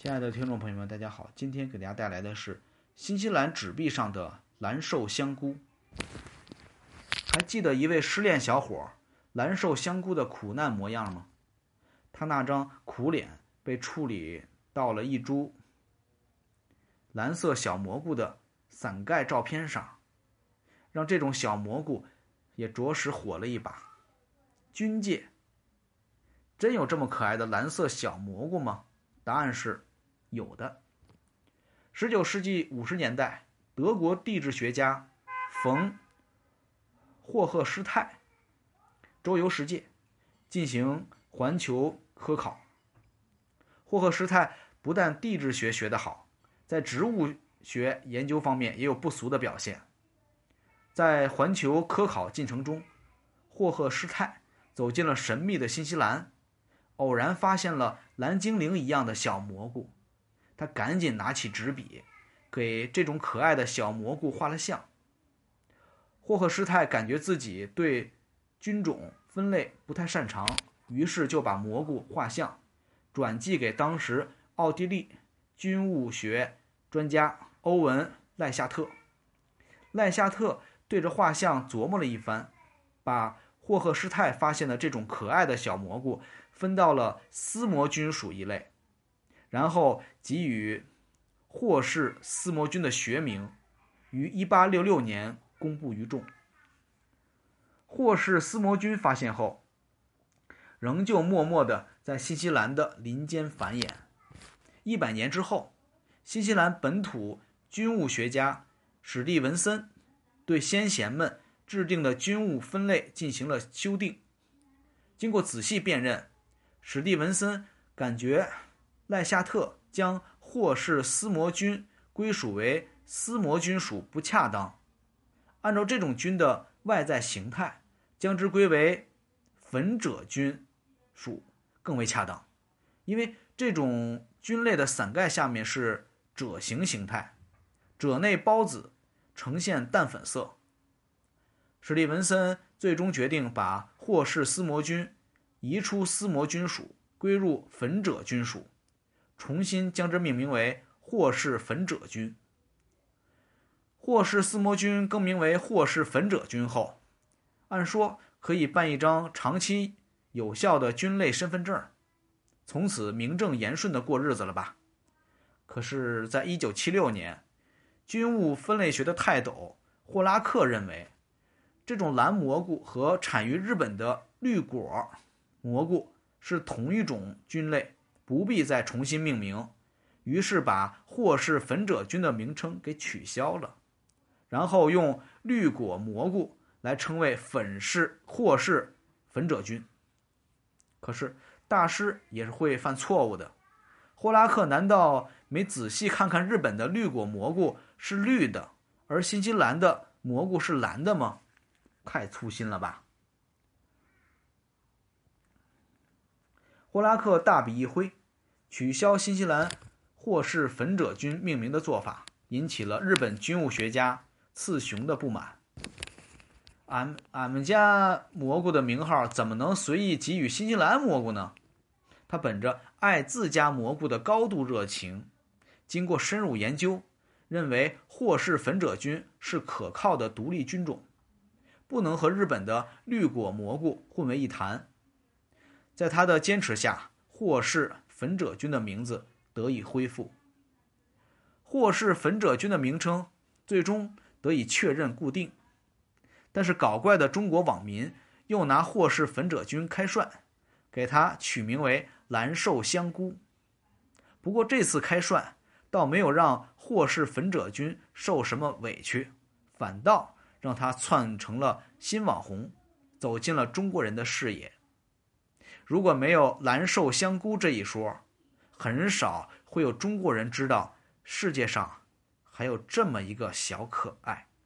亲爱的听众朋友们，大家好，今天给大家带来的是新西兰纸币上的蓝瘦香菇。还记得一位失恋小伙蓝瘦香菇的苦难模样吗？他那张苦脸被处理到了一株蓝色小蘑菇的伞盖照片上，让这种小蘑菇也着实火了一把。军界真有这么可爱的蓝色小蘑菇吗？答案是有的。19世纪50年代，德国地质学家冯·霍赫施泰周游世界，进行环球科考。霍赫施泰不但地质学学得好，在植物学研究方面也有不俗的表现。在环球科考进程中，霍赫施泰走进了神秘的新西兰，偶然发现了蓝精灵一样的小蘑菇。他赶紧拿起纸笔，给这种可爱的小蘑菇画了像。霍赫施泰感觉自己对菌种分类不太擅长，于是就把蘑菇画像转寄给当时奥地利菌物学专家欧文·赖夏特。赖夏特对着画像琢磨了一番，把霍赫施泰发现的这种可爱的小蘑菇分到了丝膜菌属一类，然后给予霍氏丝膜菌的学名，于1866年公布于众。霍氏丝膜菌发现后，仍旧默默地在新西兰的林间繁衍。100年之后，新西兰本土菌物学家史蒂文森对先贤们制定的菌物分类进行了修订。经过仔细辨认，史蒂文森感觉赖夏特将霍氏丝膜菌归属为丝膜菌属不恰当，按照这种菌的外在形态，将之归为粉褶菌属更为恰当，因为这种菌类的伞盖下面是褶形形态，褶内孢子呈现淡粉色。史蒂文森最终决定把霍氏丝膜菌移出丝膜菌属，归入粉褶菌属，重新将之命名为霍氏粉褶菌。霍氏丝膜菌更名为霍氏粉褶菌后，按说可以办一张长期有效的菌类身份证，从此名正言顺地过日子了吧？可是在1976年，菌物分类学的泰斗霍拉克认为，这种蓝蘑菇和产于日本的绿果蘑菇是同一种菌类，不必再重新命名，于是把霍氏粉褶菌的名称给取消了，然后用绿果蘑菇来称为霍氏粉褶菌。可是大师也是会犯错误的，霍拉克难道没仔细看看日本的绿果蘑菇是绿的，而新西兰的蘑菇是蓝的吗？太粗心了吧！霍拉克大笔一挥，取消新西兰霍氏粉褶菌命名的做法，引起了日本菌物学家次雄的不满。俺们家蘑菇的名号怎么能随意给予新西兰蘑菇呢？他本着爱自家蘑菇的高度热情，经过深入研究，认为霍氏粉褶菌是可靠的独立菌种，不能和日本的绿果蘑菇混为一谈。在他的坚持下，霍氏粉褶菌的名字得以恢复。霍氏粉褶菌的名称最终得以确认固定，但是搞怪的中国网民又拿霍氏粉褶菌开涮，给它取名为蓝瘦香菇。不过这次开涮倒没有让霍氏粉褶菌受什么委屈，反倒让它窜成了新网红，走进了中国人的视野。如果没有蓝瘦香菇这一说，很少会有中国人知道世界上还有这么一个小可爱。